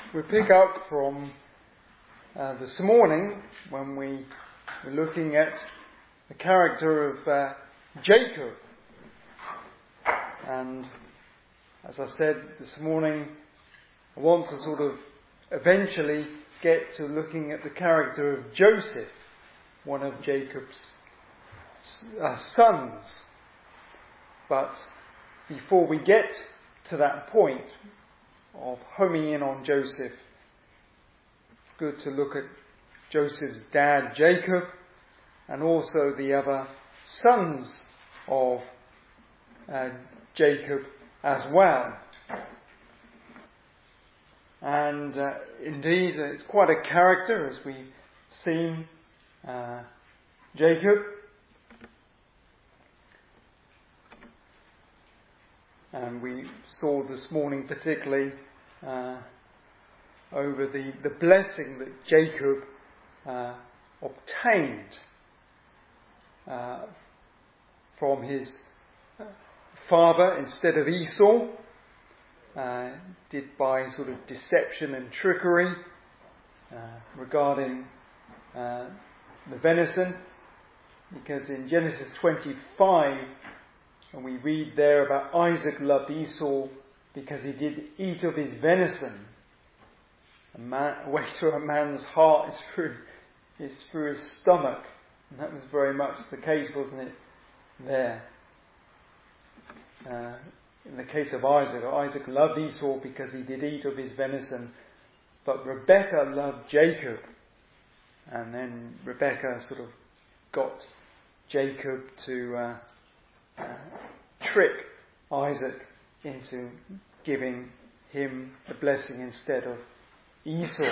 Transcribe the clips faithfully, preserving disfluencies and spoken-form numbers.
We pick up from uh, this morning when we were looking at the character of uh, Jacob. And as I said this morning, I want to sort of eventually get to looking at the character of Joseph, one of Jacob's uh, sons. But before we get to that point of homing in on Joseph, it's good to look at Joseph's dad, Jacob, and also the other sons of uh, Jacob as well. And uh, indeed, it's quite a character, as we've seen uh, Jacob. And we saw this morning particularly uh, over the, the blessing that Jacob uh, obtained uh, from his father instead of Esau, uh, did by sort of deception and trickery uh, regarding uh, the venison. Because in Genesis twenty-five, and we read there about Isaac loved Esau because he did eat of his venison. A, man, a way to a man's heart is through, is through his stomach. And that was very much the case, wasn't it, there? Uh, in the case of Isaac, Isaac loved Esau because he did eat of his venison. But Rebekah loved Jacob. And then Rebekah sort of got Jacob to Uh, Uh, trick Isaac into giving him the blessing instead of Esau.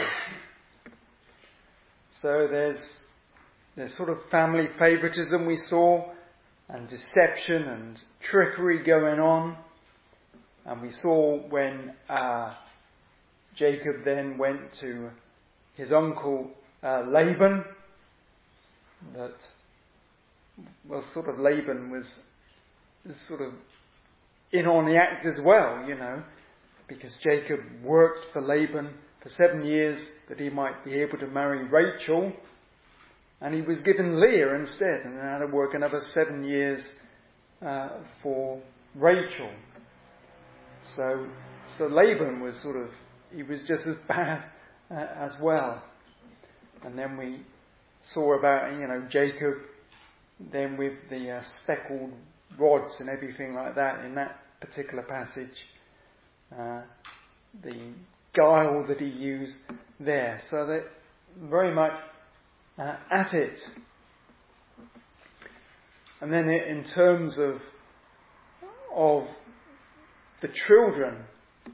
So there's there's sort of family favoritism we saw, and deception and trickery going on. And we saw when uh, Jacob then went to his uncle uh, Laban, that well, sort of Laban was sort of in on the act as well, you know, because Jacob worked for Laban for seven years that he might be able to marry Rachel, and he was given Leah instead, and had to work another seven years uh, for Rachel. So, so Laban was sort of, he was just as bad uh, as well. And then we saw about, you know, Jacob, then with the uh, speckled rods and everything like that in that particular passage, uh, the guile that he used there. So they're very much uh, at it. And then in terms of of the children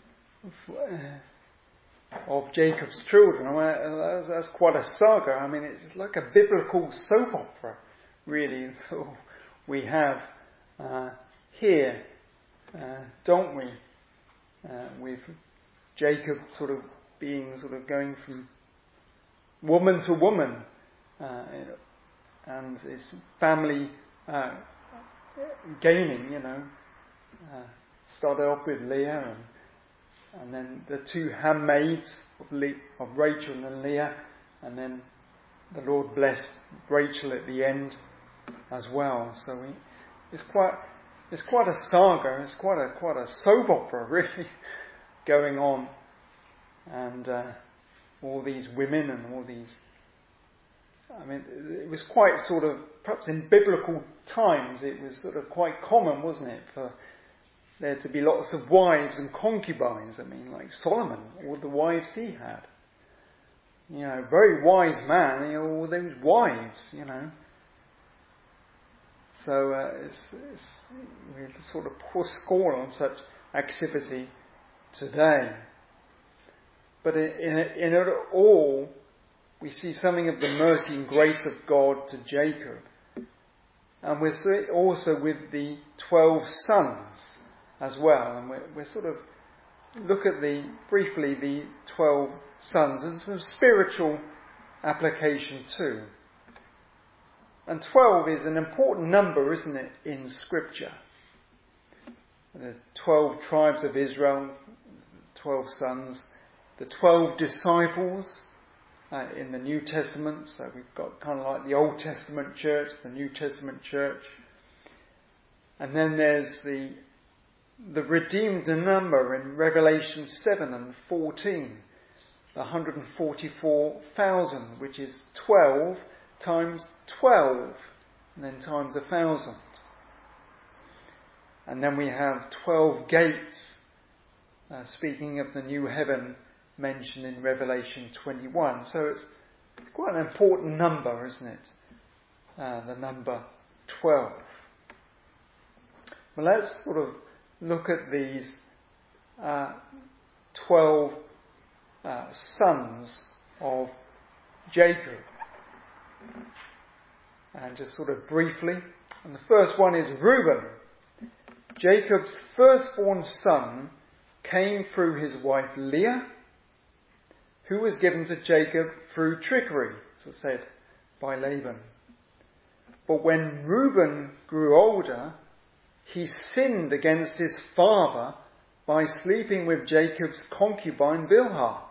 of Jacob's children, well, that's quite a saga. I mean, it's like a biblical soap opera, really. We have Uh, here, uh, don't we? Uh, with Jacob sort of being sort of going from woman to woman, uh, and his family uh, gaining, you know, uh, started off with Leah, and, and then the two handmaids of, Le- of Rachel and Leah, and then the Lord blessed Rachel at the end as well. So we. It's quite, it's quite a saga. It's quite a quite a soap opera, really, going on, and uh, all these women and all these. I mean, it was quite sort of, perhaps in biblical times, it was sort of quite common, wasn't it, for there to be lots of wives and concubines. I mean, like Solomon, all the wives he had. You know, very wise man, you know, all those wives, you know. So uh, it's, it's, we sort of pour scorn on such activity today. But in, in, it, in it all, we see something of the mercy and grace of God to Jacob. And we're also with the twelve sons as well. And we're, we're sort of look at the briefly the twelve sons and some spiritual application too. And twelve is an important number, isn't it, in Scripture? There's twelve tribes of Israel, twelve sons. the twelve disciples uh, in the New Testament. So we've got kind of like the Old Testament church, the New Testament church. And then there's the the redeemed number in Revelation seven and fourteen. one hundred forty-four thousand, which is twelve times twelve, and then times a thousand. And then we have twelve gates, uh, speaking of the new heaven mentioned in Revelation twenty-one. So it's quite an important number, isn't it? Uh, the number twelve. Well, let's sort of look at these uh, twelve uh, sons of Jacob. And just sort of briefly. And the first one is Reuben. Jacob's firstborn son came through his wife Leah, who was given to Jacob through trickery, as I said, by Laban. But when Reuben grew older, he sinned against his father by sleeping with Jacob's concubine Bilhah.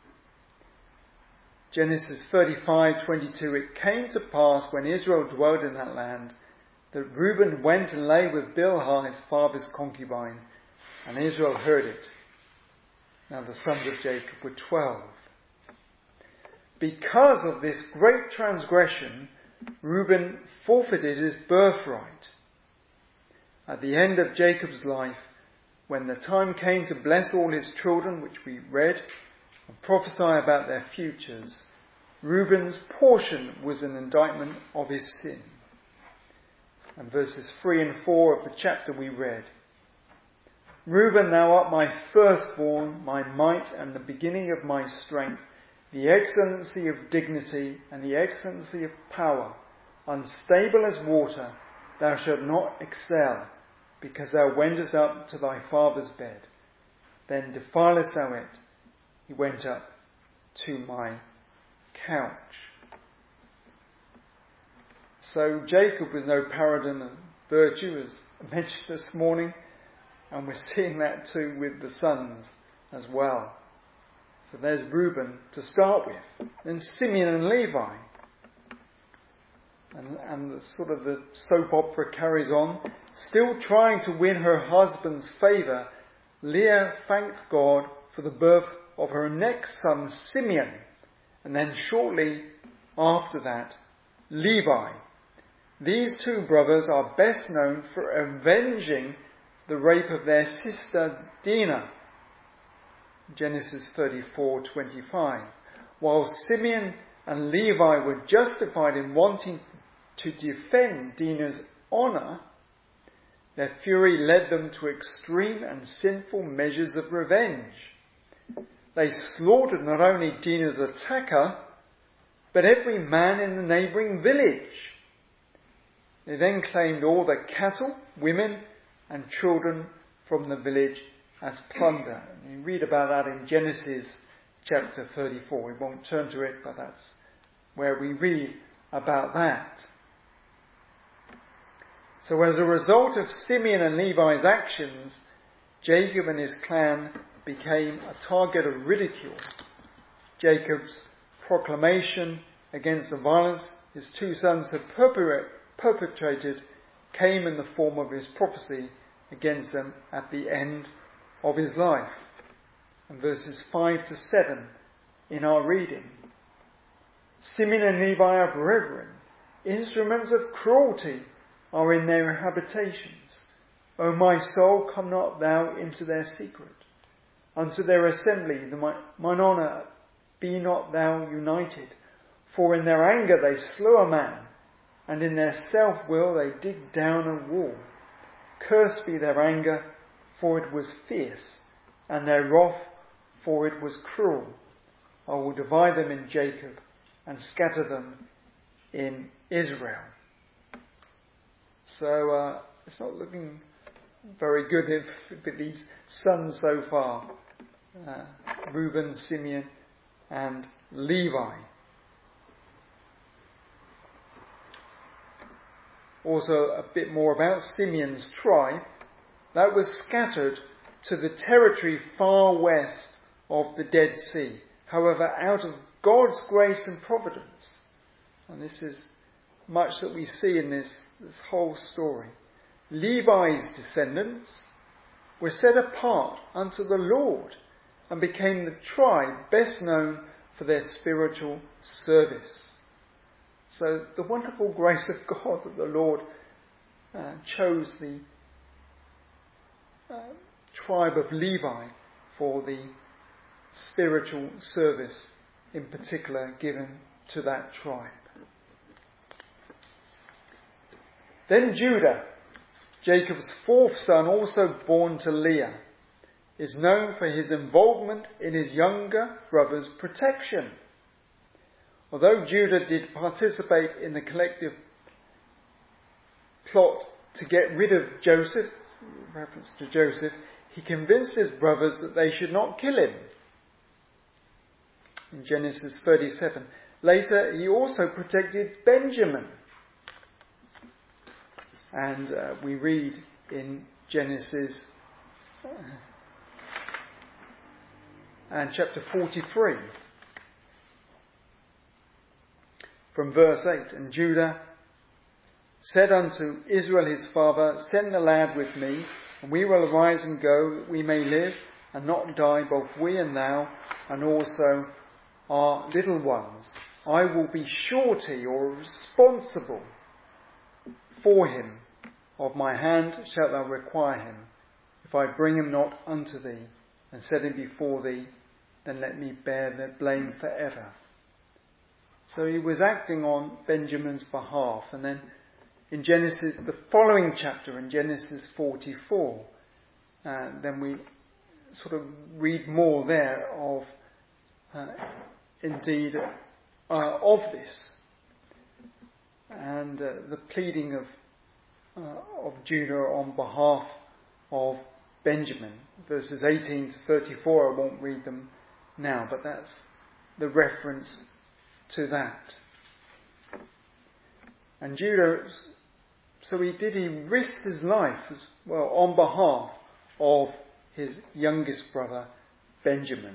Genesis thirty-five twenty-two. It came to pass when Israel dwelt in that land that Reuben went and lay with Bilhah, his father's concubine, and Israel heard it. Now the sons of Jacob were twelve. Because of this great transgression, Reuben forfeited his birthright. At the end of Jacob's life, when the time came to bless all his children, which we read, and prophesy about their futures, Reuben's portion was an indictment of his sin. And verses three and four of the chapter we read. Reuben, thou art my firstborn, my might and the beginning of my strength, the excellency of dignity and the excellency of power, unstable as water, thou shalt not excel, because thou wentest up to thy father's bed. Then defilest thou it. He went up to my couch. So Jacob was no paragon of virtue, as I mentioned this morning, and we're seeing that too with the sons as well. So there's Reuben to start with. Then Simeon and Levi. And, and the sort of the soap opera carries on. Still trying to win her husband's favour, Leah thanked God for the birth of her next son, Simeon. And then shortly after that, Levi. These two brothers are best known for avenging the rape of their sister Dinah. Genesis thirty-four twenty-five. While Simeon and Levi were justified in wanting to defend Dinah's honour, their fury led them to extreme and sinful measures of revenge. They slaughtered not only Dinah's attacker, but every man in the neighbouring village. They then claimed all the cattle, women and children from the village as plunder. And you read about that in Genesis chapter thirty-four. We won't turn to it, but that's where we read about that. So as a result of Simeon and Levi's actions, Jacob and his clan became a target of ridicule. Jacob's proclamation against the violence his two sons had perpetrated came in the form of his prophecy against them at the end of his life. And verses five to seven in our reading. Simeon and Levi are brethren. Instruments of cruelty are in their habitations. O my soul, come not thou into their secret. Unto their assembly, the, mine honour, be not thou united. For in their anger they slew a man, and in their self-will they dig down a wall. Cursed be their anger, for it was fierce, and their wrath, for it was cruel. I will divide them in Jacob, and scatter them in Israel. So uh, it's not looking very good if, if these sons so far, uh, Reuben, Simeon and Levi. Also a bit more about Simeon's tribe. That was scattered to the territory far west of the Dead Sea. However, out of God's grace and providence, and this is much that we see in this, this whole story, Levi's descendants were set apart unto the Lord and became the tribe best known for their spiritual service. So the wonderful grace of God that the Lord uh, chose the uh, tribe of Levi for the spiritual service in particular given to that tribe. Then Judah, Jacob's fourth son, also born to Leah, is known for his involvement in his younger brother's protection. Although Judah did participate in the collective plot to get rid of Joseph, in reference to Joseph, he convinced his brothers that they should not kill him. In Genesis thirty-seven. Later, he also protected Benjamin. And uh, we read in Genesis uh, and chapter forty-three, from verse eight, and Judah said unto Israel his father, send the lad with me, and we will arise and go, that we may live and not die, both we and thou, and also our little ones. I will be surety or responsible for him. Of my hand shalt thou require him. If I bring him not unto thee, and set him before thee, then let me bear the blame forever. So he was acting on Benjamin's behalf. And then in Genesis, the following chapter, in Genesis forty-four, uh, then we sort of read more there of, uh, indeed, uh, of this. And uh, the pleading of uh, of Judah on behalf of Benjamin. Verses eighteen to thirty-four, I won't read them now, but that's the reference to that. And Judah, so he did, he risked his life as well on behalf of his youngest brother, Benjamin.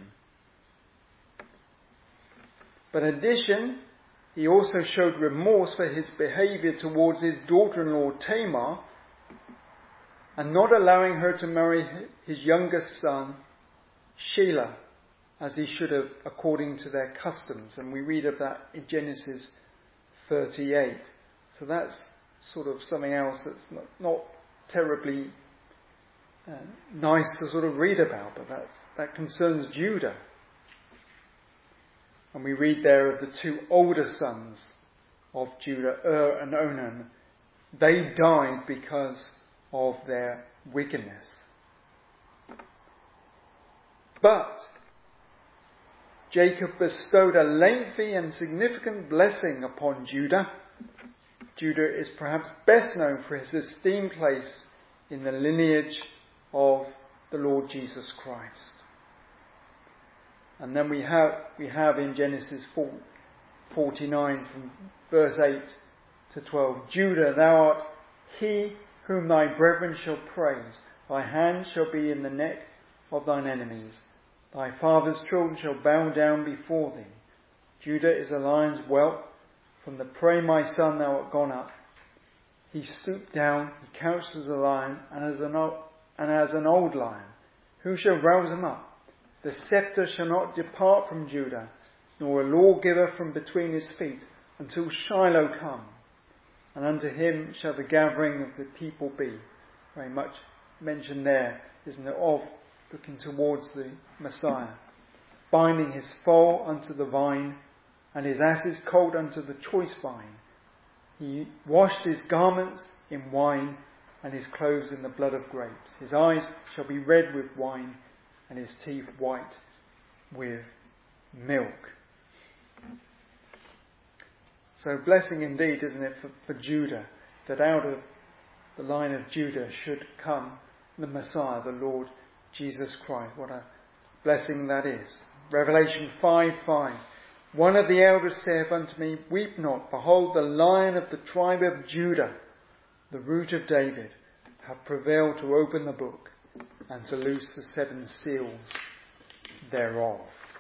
But in addition, he also showed remorse for his behaviour towards his daughter-in-law Tamar, and not allowing her to marry his youngest son, Shelah, as he should have according to their customs. And we read of that in Genesis thirty-eight. So that's sort of something else that's not, not terribly uh, nice to sort of read about, but that's, that concerns Judah. And we read there of the two older sons of Judah, Er and Onan. They died because of their wickedness. But Jacob bestowed a lengthy and significant blessing upon Judah. Judah is perhaps best known for his esteemed place in the lineage of the Lord Jesus Christ. And then we have we have in Genesis forty-nine from verse eight to twelve, Judah, thou art he whom thy brethren shall praise. Thy hand shall be in the neck of thine enemies. Thy father's children shall bow down before thee. Judah is a lion's whelp. From the prey, my son, thou art gone up. He stooped down, he couched as a lion, and as an old, and as an old lion. Who shall rouse him up? The sceptre shall not depart from Judah, nor a lawgiver from between his feet, until Shiloh come. And unto him shall the gathering of the people be. Very much mentioned there, isn't it, of looking towards the Messiah. Binding his foal unto the vine, and his asses colt unto the choice vine. He washed his garments in wine, and his clothes in the blood of grapes. His eyes shall be red with wine, and his teeth white with milk. So blessing indeed, isn't it, for, for Judah, that out of the line of Judah should come the Messiah, the Lord Jesus Christ. What a blessing that is. Revelation five five. One of the elders saith unto me, weep not, behold, the Lion of the tribe of Judah, the root of David, hath prevailed to open the book and to loose the seven seals thereof.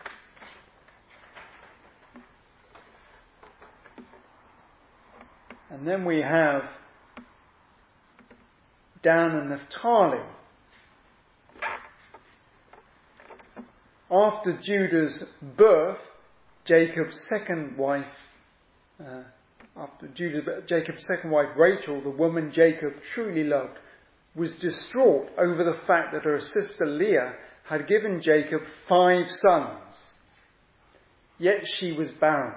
And then we have Dan and Naphtali. After Judah's birth, Jacob's second wife, uh, after Judah, Jacob's second wife Rachel, the woman Jacob truly loved, was distraught over the fact that her sister Leah had given Jacob five sons. Yet she was barren.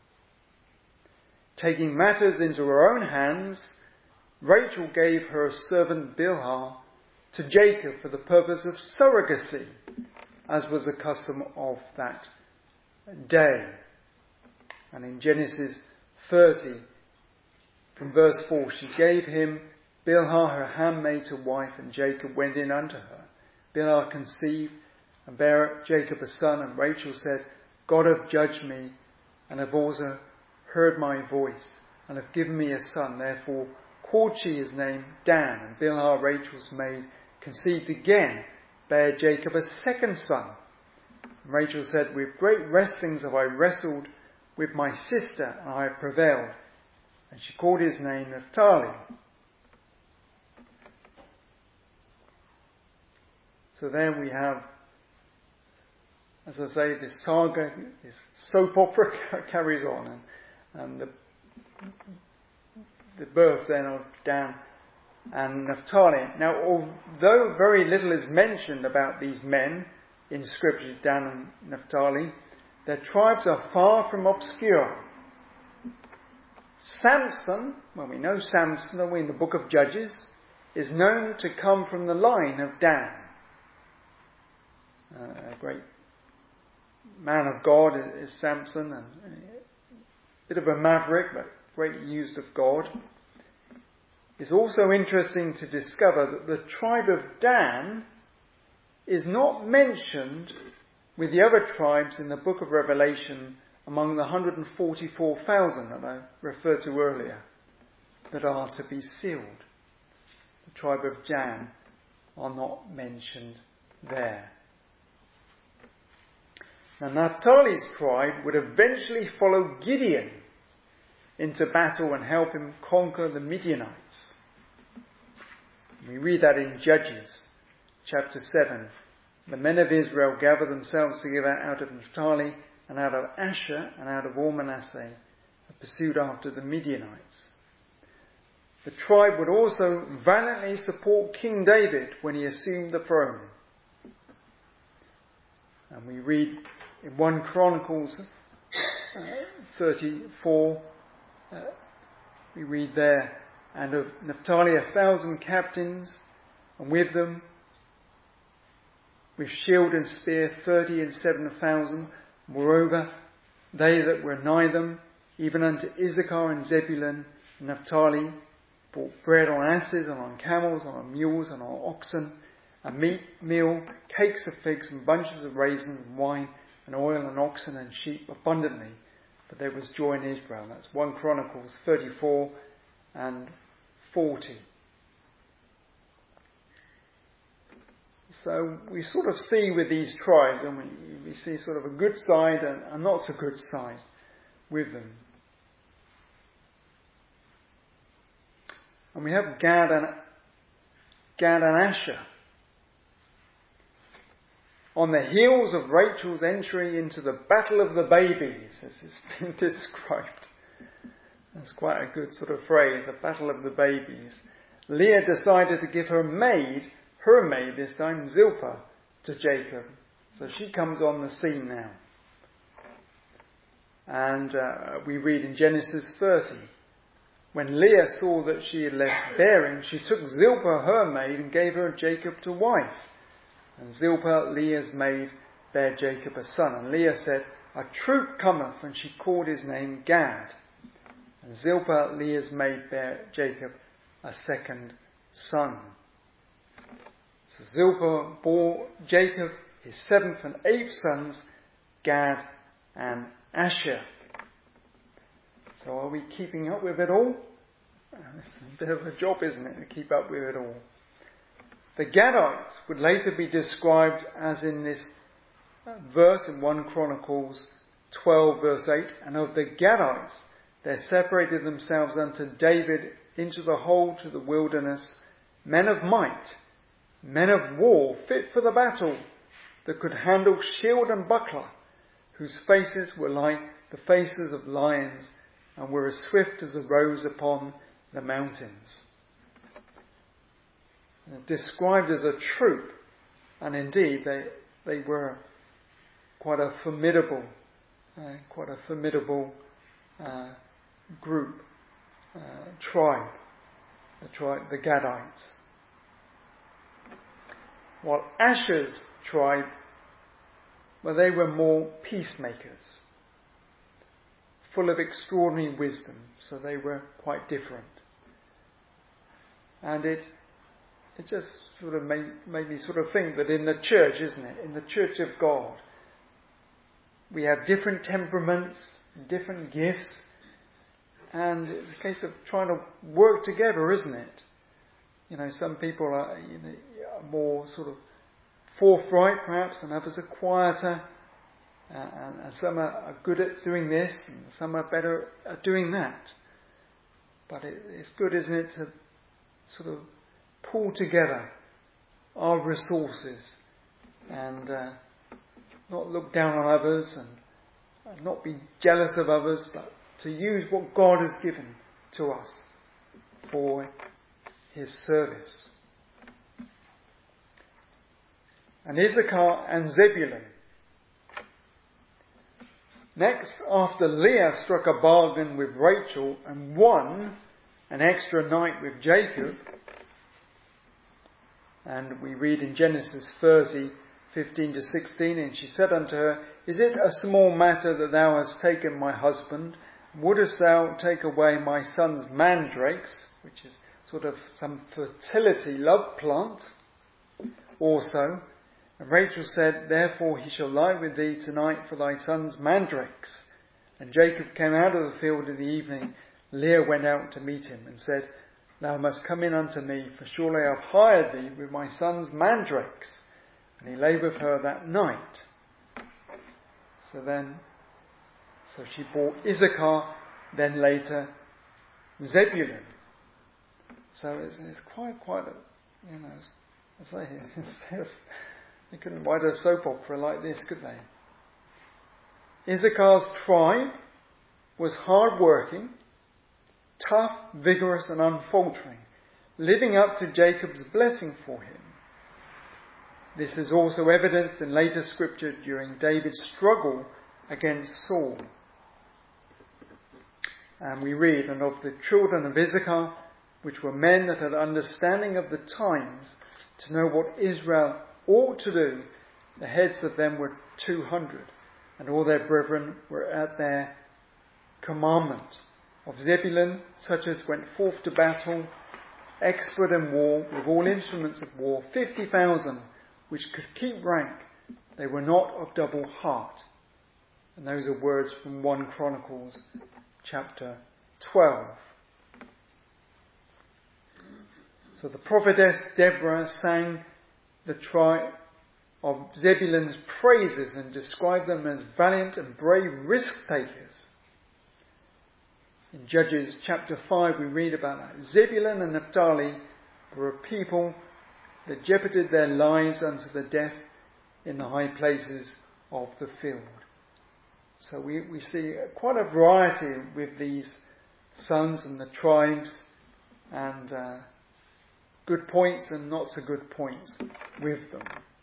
Taking matters into her own hands, Rachel gave her servant Bilhah to Jacob for the purpose of surrogacy, as was the custom of that day. And in Genesis thirty, from verse four, she gave him Bilhah her handmaid to wife, and Jacob went in unto her. Bilhah conceived and bare Jacob a son, and Rachel said, God hath judged me, and have also heard my voice, and have given me a son. Therefore called she his name Dan. And Bilhah, Rachel's maid, conceived again, bare Jacob a second son. And Rachel said, with great wrestlings have I wrestled with my sister, and I have prevailed. And she called his name Naphtali. So there we have, as I say, this saga, this soap opera carries on, and, and the, the birth then of Dan and Naphtali. Now, although very little is mentioned about these men in Scripture, Dan and Naphtali, their tribes are far from obscure. Samson, well, we know Samson, are we, in the book of Judges, is known to come from the line of Dan. Uh, a great man of God is Samson, and a bit of a maverick, but greatly used of God. It's also interesting to discover that the tribe of Dan is not mentioned with the other tribes in the book of Revelation among the one hundred forty-four thousand that I referred to earlier that are to be sealed. The tribe of Dan are not mentioned there. Now, Naphtali's tribe would eventually follow Gideon into battle and help him conquer the Midianites. We read that in Judges chapter seven. The men of Israel gathered themselves together out of Naphtali and out of Asher and out of all Manasseh and pursued after the Midianites. The tribe would also valiantly support King David when he assumed the throne. And we read in First Chronicles uh, thirty-four, uh, we read there, and of Naphtali a thousand captains, and with them, with shield and spear, thirty and seven thousand. Moreover, they that were nigh them, even unto Issachar and Zebulun and Naphtali, brought bread on asses and on camels and on mules and on oxen, and meat, meal, cakes of figs and bunches of raisins and wine and oil and oxen and sheep abundantly. But there was joy in Israel. That's First Chronicles thirty-four and forty. So we sort of see with these tribes, and we, we see sort of a good side and a not so good side with them. And we have Gad and, Gad and Asher. On the heels of Rachel's entry into the battle of the babies, as it's been described. That's quite a good sort of phrase, the battle of the babies. Leah decided to give her maid, her maid this time, Zilpah, to Jacob. So she comes on the scene now. And uh, we read in Genesis thirty, when Leah saw that she had left bearing, she took Zilpah, her maid, and gave her Jacob to wife. And Zilpah, Leah's maid, bare Jacob a son. And Leah said, a troop cometh, and she called his name Gad. And Zilpah, Leah's maid, bare Jacob a second son. So Zilpah bore Jacob his seventh and eighth sons, Gad and Asher. So are we keeping up with it all? It's a bit of a job, isn't it, to keep up with it all. The Gadites would later be described as in this verse in First Chronicles twelve verse eight, and of the Gadites there separated themselves unto David into the whole to the wilderness, men of might, men of war, fit for the battle, that could handle shield and buckler, whose faces were like the faces of lions, and were as swift as a rose upon the mountains. Described as a troop, and indeed they they were quite a formidable, uh, quite a formidable uh, group, uh, tribe, the tribe, the Gadites. While Asher's tribe, well, they were more peacemakers, full of extraordinary wisdom, so they were quite different. And it it just sort of made, made me sort of think that in the church, isn't it, in the church of God, we have different temperaments, different gifts, and it's a case of trying to work together, isn't it? You know, some people are, you know, are more sort of forthright perhaps, and others are quieter, uh, and, and some are, are good at doing this, and some are better at doing that. But it, it's good, isn't it, to sort of pull together our resources and uh, not look down on others and, and not be jealous of others, but to use what God has given to us for His service. And Issachar and Zebulun. Next, after Leah struck a bargain with Rachel and won an extra night with Jacob, and we read in Genesis thirty, fifteen to sixteen, and she said unto her, Is it a small matter that thou hast taken my husband? Wouldest thou take away my son's mandrakes, which is sort of some fertility love plant, also? And Rachel said, Therefore he shall lie with thee tonight for thy son's mandrakes. And Jacob came out of the field in the evening. Leah went out to meet him and said, Thou must come in unto me, for surely I have hired thee with my son's mandrakes. And he lay with her that night. So then, so she bore Issachar, then later Zebulun. So it's, it's quite, quite a, you know, as I say, it's, they couldn't write a soap opera like this, could they? Issachar's tribe was hard-working, tough, vigorous and unfaltering, living up to Jacob's blessing for him. This is also evidenced in later scripture during David's struggle against Saul. And we read, And of the children of Issachar, which were men that had understanding of the times, to know what Israel ought to do, the heads of them were two hundred, and all their brethren were at their commandment. Of Zebulun, such as went forth to battle, expert in war, with all instruments of war, fifty thousand, which could keep rank. They were not of double heart. And those are words from First Chronicles chapter twelve. So the prophetess Deborah sang the tribe of Zebulun's praises and described them as valiant and brave risk takers. In Judges chapter five we read about that. Zebulun and Naphtali were a people that jeoparded their lives unto the death in the high places of the field. So we, we see quite a variety with these sons and the tribes, and uh, good points and not so good points with them.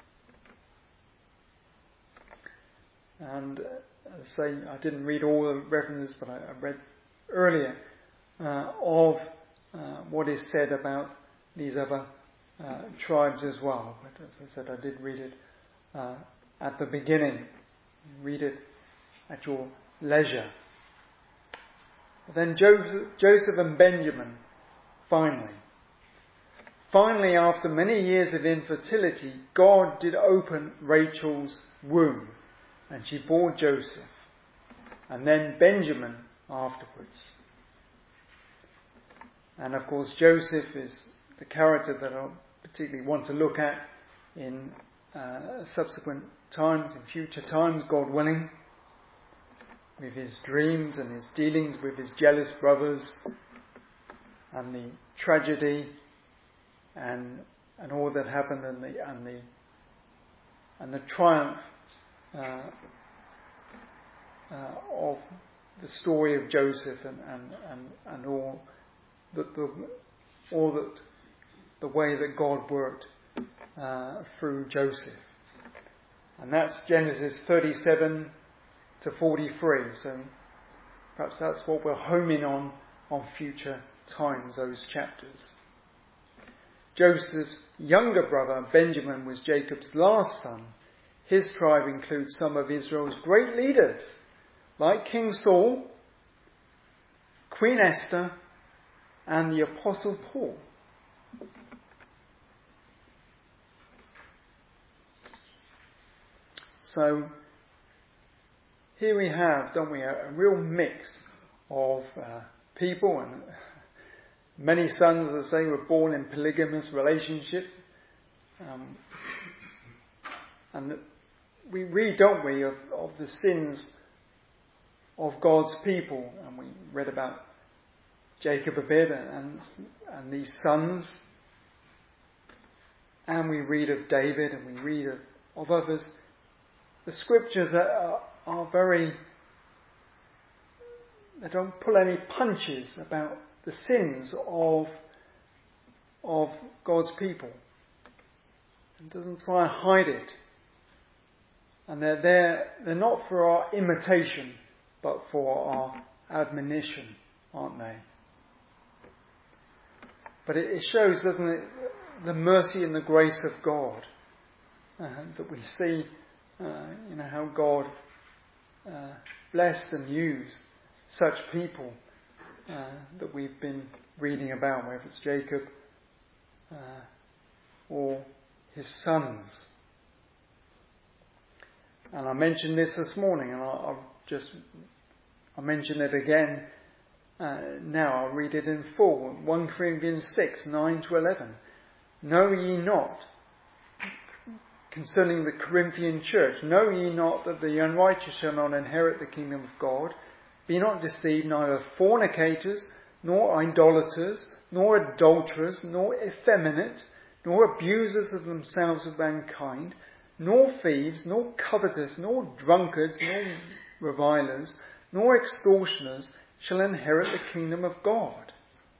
And uh, as I say, I didn't read all the references, but I, I read earlier uh, of uh, what is said about these other uh, tribes as well. But as I said, I did read it uh, at the beginning. Read it at your leisure. But then Joseph, Joseph and Benjamin, finally. Finally, after many years of infertility, God did open Rachel's womb, and she bore Joseph, and then Benjamin afterwards. And of course, Joseph is the character that I particularly want to look at in uh, subsequent times, in future times, God willing, with his dreams and his dealings with his jealous brothers and the tragedy and and all that happened and the and the and the triumph uh, uh, of the story of Joseph and and, and, and all that the all that the way that God worked uh, through Joseph. And that's Genesis thirty-seven to forty-three. So perhaps that's what we'll home in on on future times, those chapters. Joseph's younger brother Benjamin was Jacob's last son. His tribe includes some of Israel's great leaders, like King Saul, Queen Esther, and the Apostle Paul. So here we have, don't we, a, a real mix of uh, people, and many sons, as I say, were born in polygamous relationship. Um, and we read, don't we, of, of the sins of God's people, and we read about Jacob a bit and and these sons, and we read of David, and we read of, of others. The scriptures are, are very, they don't pull any punches about the sins of of God's people. It doesn't try and hide it. And they're there, they're not for our imitation, but for our admonition, aren't they? But it, it shows, doesn't it, the mercy and the grace of God. Uh, that we see, uh, you know, how God uh, blessed and used such people uh, that we've been reading about, whether it's Jacob uh, or his sons. And I mentioned this this morning, and I'll, I'll just I'll mention it again uh, now. I'll read it in full. First Corinthians six, nine to eleven. Know ye not, concerning the Corinthian church, know ye not that the unrighteous shall not inherit the kingdom of God? Be not deceived, neither fornicators, nor idolaters, nor adulterers, nor effeminate, nor abusers of themselves of mankind, nor thieves, nor covetous, nor drunkards, nor revilers, nor extortioners shall inherit the kingdom of God.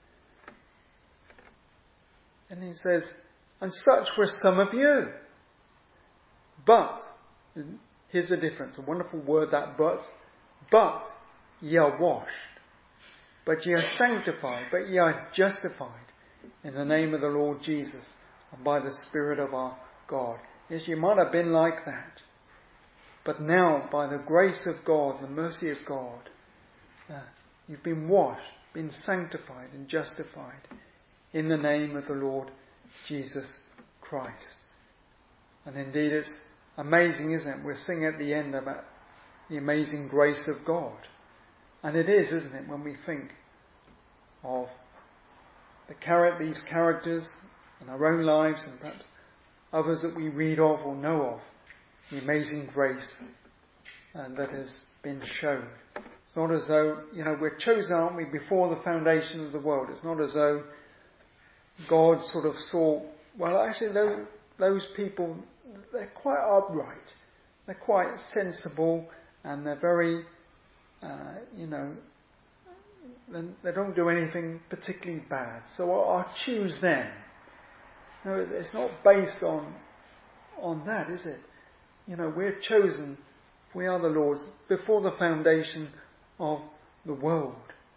And he says, and such were some of you. But, here's the difference, a wonderful word that but, but ye are washed, but ye are sanctified, but ye are justified in the name of the Lord Jesus and by the Spirit of our God. Yes, you might have been like that, but now by the grace of God, the mercy of God, uh, you've been washed, been sanctified and justified in the name of the Lord Jesus Christ. And indeed it's amazing, isn't it? We're singing at the end about the amazing grace of God. And it is, isn't it, when we think of the char- these characters in our own lives and perhaps others that we read of or know of, the amazing grace and that has been shown. It's not as though, you know, we're chosen, aren't we, before the foundation of the world. It's not as though God sort of saw, well, actually those, those people, they're quite upright. They're quite sensible and they're very, uh, you know, they don't do anything particularly bad. So I'll, I'll choose them. No, it's not based on on that, is it? You know, we're chosen, we are the Lord's, before the foundation of the world.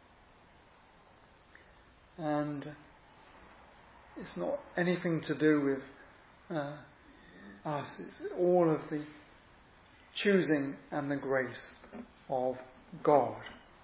And it's not anything to do with uh, us. It's all of the choosing and the grace of God.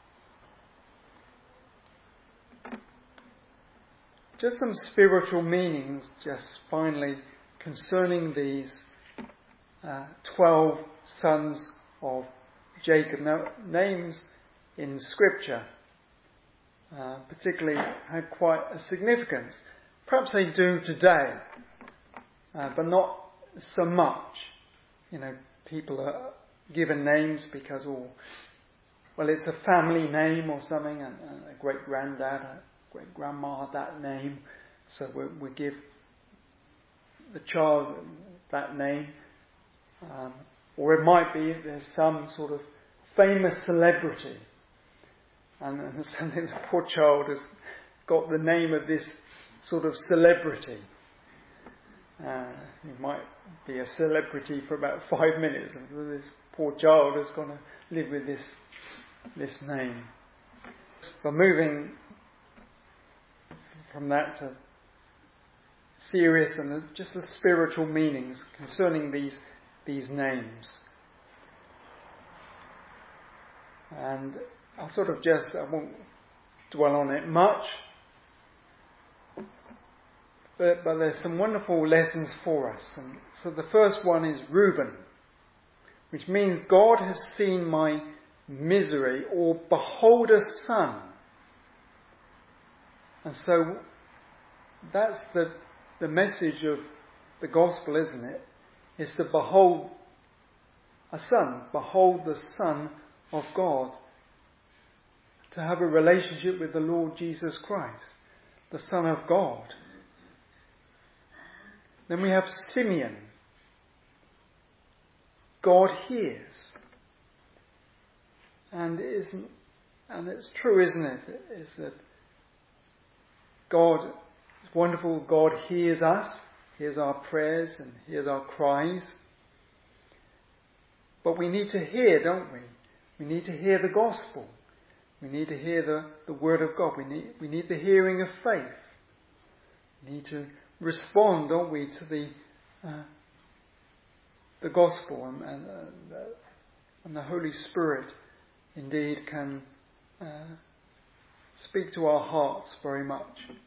Just some spiritual meanings, just finally, concerning these uh, twelve sons of Jacob. Now, names in Scripture uh, particularly had quite a significance. Perhaps they do today, uh, but not so much. You know, people are given names because, oh, well, it's a family name or something, and, and a great granddad, a great grandma had that name, so we, we give the child that name. Um, or it might be there's some sort of famous celebrity, and, and suddenly the poor child has got the name of this sort of celebrity. Uh, he might be a celebrity for about five minutes, and this poor child is going to live with this this name. But moving from that to serious and just the spiritual meanings concerning these these names. And I'll sort of just, I won't dwell on it much, but, but there's some wonderful lessons for us. And so the first one is Reuben, which means God has seen my misery, or behold a son. And so that's the the message of the gospel, isn't it? Is to behold a son, behold the Son of God, to have a relationship with the Lord Jesus Christ, the Son of God. Then we have Simeon. God hears. And it isn't, and it's true, isn't it? Is that God, it's wonderful, God hears us, hears our prayers and hears our cries. But we need to hear, don't we? We need to hear the gospel. We need to hear the, the word of God. We need we need the hearing of faith. We need to respond, don't we, to the uh, the gospel, and, and, uh, and the Holy Spirit indeed can uh, speak to our hearts very much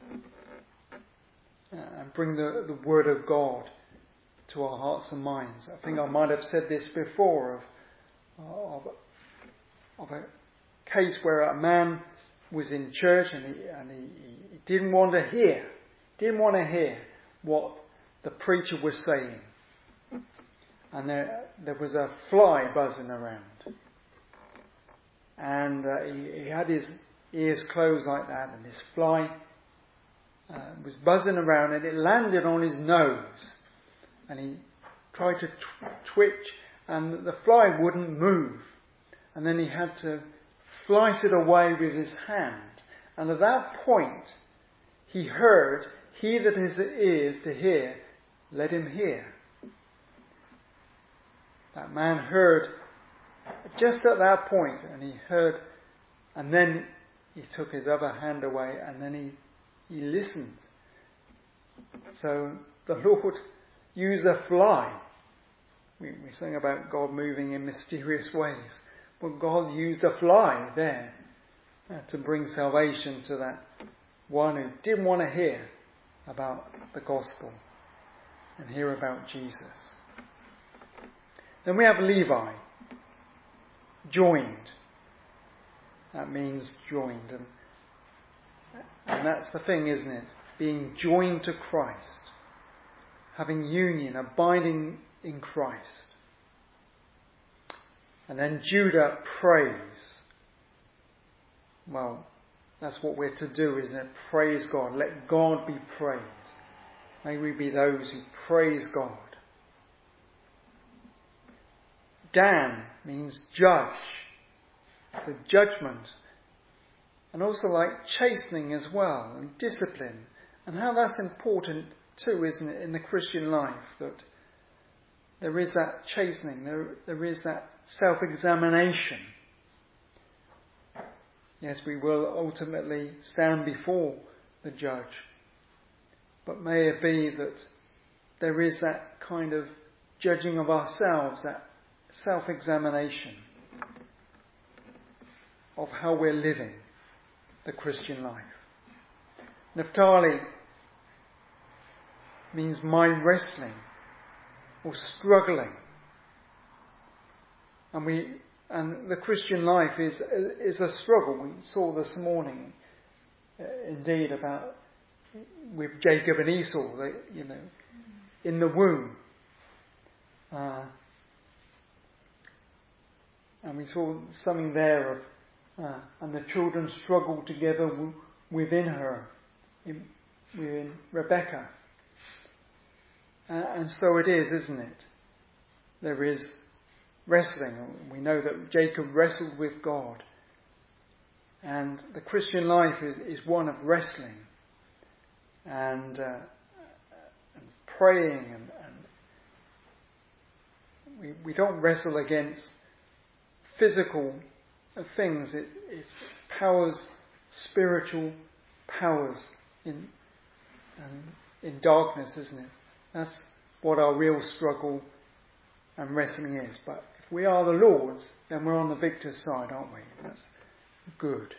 uh, and bring the, the word of God to our hearts and minds. I think I might have said this before of, of, of a case where a man was in church and he, and he, he didn't want to hear, didn't want to hear what the preacher was saying. And there, there was a fly buzzing around. And uh, he, he had his ears closed like that, and this fly uh, was buzzing around, and it landed on his nose. And he tried to tw- twitch, and the fly wouldn't move. And then he had to slice it away with his hand. And at that point, he heard, "He that has ears to hear, let him hear." That man heard just at that point, and he heard, and then he took his other hand away, and then he, he listened. So the Lord used a fly. We, we sing about God moving in mysterious ways. Well, God used a fly there uh, to bring salvation to that one who didn't want to hear about the gospel and hear about Jesus. Then we have Levi, joined. That means joined. And, and that's the thing, isn't it? Being joined to Christ. Having union, abiding in Christ. And then Judah, praise. Well, that's what we're to do, isn't it? Praise God. Let God be praised. May we be those who praise God. Dan means judge, the judgment, and also like chastening as well, and discipline, and how that's important too, isn't it, in the Christian life, that there is that chastening, there, there is that self-examination. Yes, we will ultimately stand before the judge, but may it be that there is that kind of judging of ourselves, that self-examination of how we're living the Christian life. Naphtali means mind wrestling or struggling, and we and the Christian life is is a struggle. We saw this morning, uh, indeed, about with Jacob and Esau. They, you know, in the womb, Uh, and we saw something there of, uh, and the children struggled together w- within her, in, within Rebecca. Uh, and so it is, isn't it? There is wrestling. We know that Jacob wrestled with God. And the Christian life is, is one of wrestling and, uh, and praying. And, and we, we don't wrestle against physical things. It, it's powers, spiritual powers in, um, in darkness, isn't it? That's what our real struggle and wrestling is. But if we are the Lord's, then we're on the victor's side, aren't we? That's good.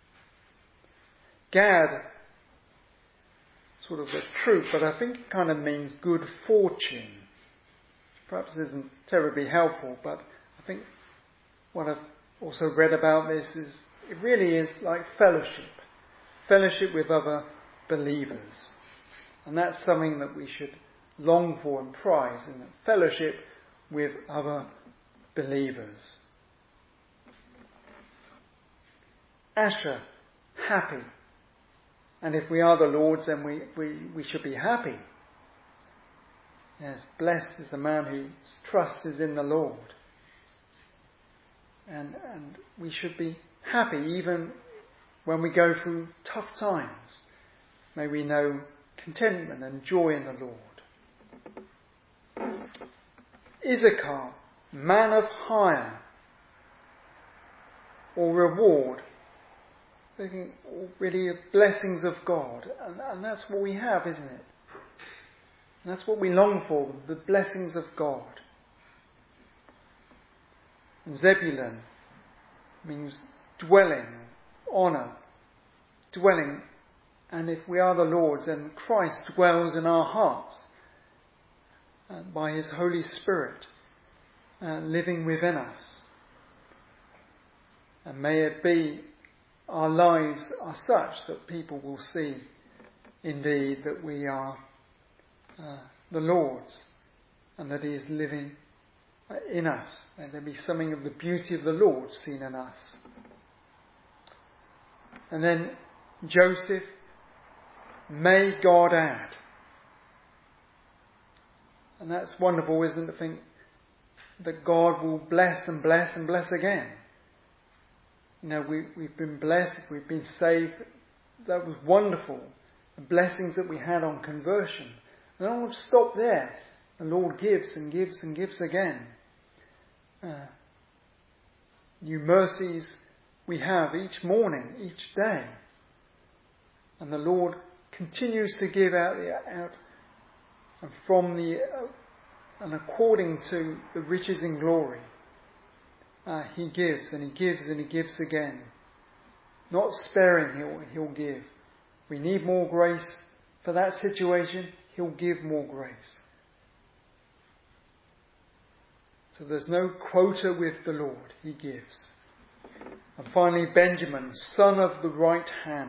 Gad, sort of the truth, but I think it kind of means good fortune. Perhaps it isn't terribly helpful, but I think what I've also read about this is it really is like fellowship. Fellowship with other believers. And that's something that we should long for and prize, in the fellowship with other believers. Asher, happy. And if we are the Lord's, then we, we, we should be happy. Yes, blessed is the man whose trust is in the Lord. And, and we should be happy even when we go through tough times. May we know contentment and joy in the Lord. Issachar, man of hire or reward. Thinking really of blessings of God. And, and that's what we have, isn't it? And that's what we long for, the blessings of God. And Zebulun means dwelling, honour, dwelling. And if we are the Lord's, then Christ dwells in our hearts uh, by His Holy Spirit uh, living within us. And may it be our lives are such that people will see indeed that we are uh, the Lord's and that He is living in us. May there be something of the beauty of the Lord seen in us. And then Joseph, may God add. And that's wonderful, isn't it? To think that God will bless and bless and bless again. You know, we, we've been blessed, we've been saved. That was wonderful. The blessings that we had on conversion. And I don't want to stop there. The Lord gives and gives and gives again. Uh, new mercies we have each morning, each day. And the Lord continues to give out, the, out and from the, uh, and according to the riches in glory. Uh, he gives and He gives and He gives again. Not sparing, He'll, he'll give. We need more grace for that situation, He'll give more grace. So there's no quota with the Lord, He gives. And finally, Benjamin, son of the right hand.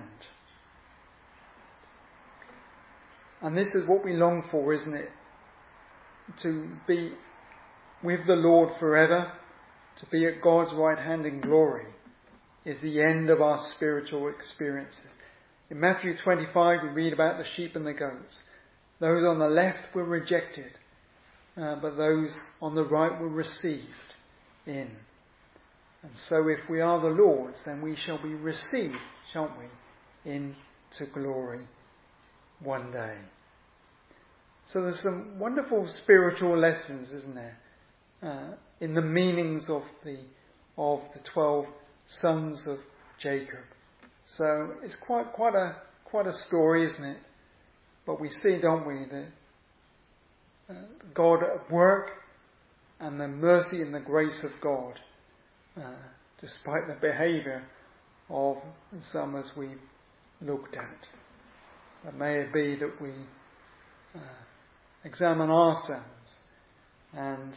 And this is what we long for, isn't it? To be with the Lord forever. To be at God's right hand in glory is the end of our spiritual experiences. In Matthew twenty-five we read about the sheep and the goats. Those on the left were rejected, uh, but those on the right were received in. And so if we are the Lord's, then we shall be received, shan't we, into glory one day. So there's some wonderful spiritual lessons, isn't there? Uh, in the meanings of the of the twelve sons of Jacob. So it's quite quite a quite a story, isn't it? But we see, don't we, that uh, God at work and the mercy and the grace of God, uh, despite the behaviour of some as we looked at. But may it be that we uh, examine ourselves and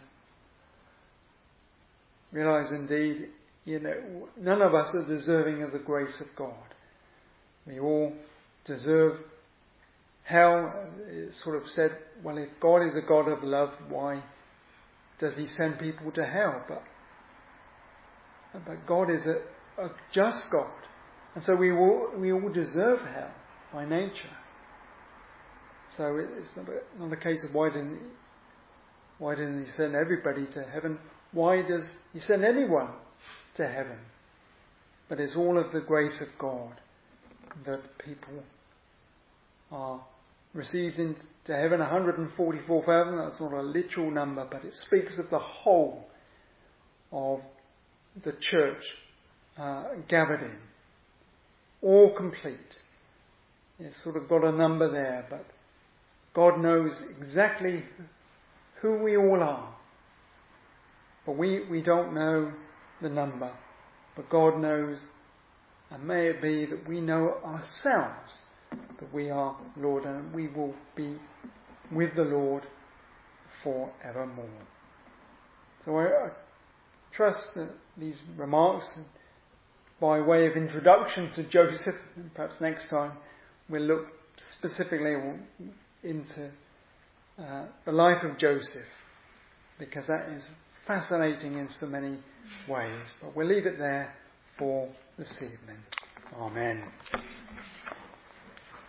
realise indeed, you know, none of us are deserving of the grace of God. We all deserve hell. It's sort of said, well, if God is a God of love, why does he send people to hell? But, but God is a, a just God. And so we all, we all deserve hell by nature. So it's not a, not a case of why didn't he, why didn't he send everybody to heaven? Why does he send anyone to heaven? But it's all of the grace of God that people are received into heaven. one hundred forty-four thousand, that's not a literal number, but it speaks of the whole of the church uh, gathered in. All complete. It's sort of got a number there, but God knows exactly who we all are. But we, we don't know the number. But God knows, and may it be that we know ourselves that we are Lord, and we will be with the Lord forevermore. So I, I trust that these remarks, by way of introduction to Joseph, and perhaps next time we'll look specifically into uh, the life of Joseph, because that is fascinating in so many ways. But we'll leave it there for this evening. Amen.